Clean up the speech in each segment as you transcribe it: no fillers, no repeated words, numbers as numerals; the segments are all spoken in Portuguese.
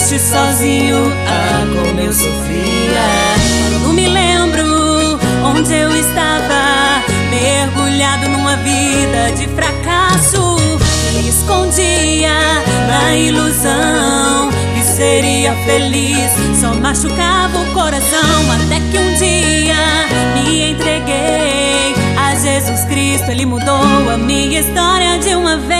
triste sozinho, como eu sofria. Quando me lembro onde eu estava, mergulhado numa vida de fracasso, me escondia na ilusão que seria feliz, só machucava o coração. Até que um dia me entreguei a Jesus Cristo, Ele mudou a minha história de uma vez.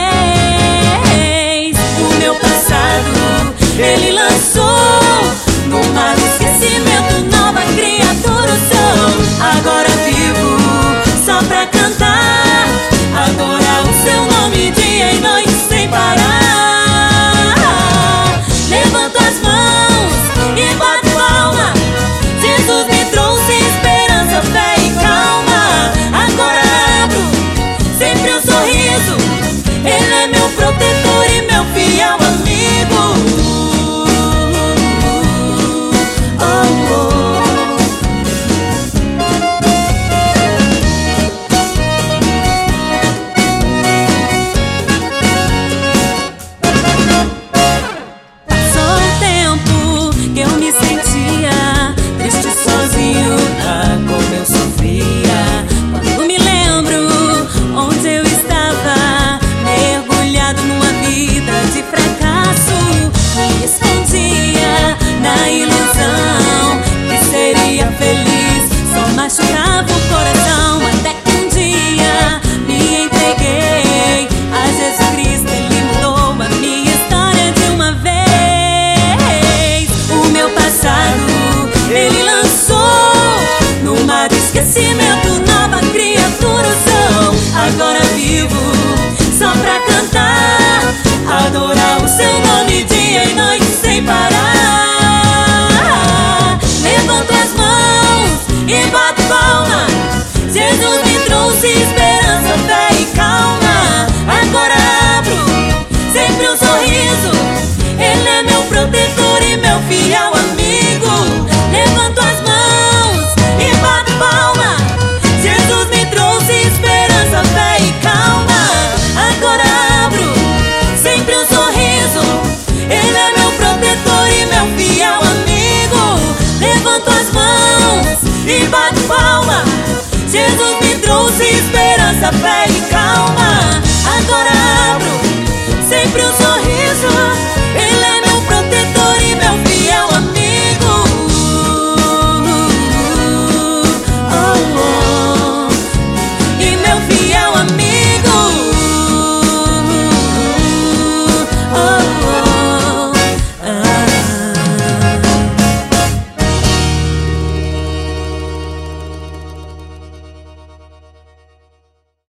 O meu passado Ele lançou no mar do esquecimento, nova criatura eu sou. Agora vivo só pra cantar, adorar o seu nome dia e noite sem parar. Levanto as mãos e bato palma, Jesus me trouxe esperança, fé e calma. Agora abro sempre um sorriso, Ele é meu protetor e meu fiel amigo. Machucava o coração, até que um dia me entreguei a Jesus Cristo, Ele mudou a minha história de uma vez. O meu passado Ele lançou no mar do esquecimento, nova criatura eu sou. Agora vivo só pra cantar, adorar o seu nome dia e noite sem parar.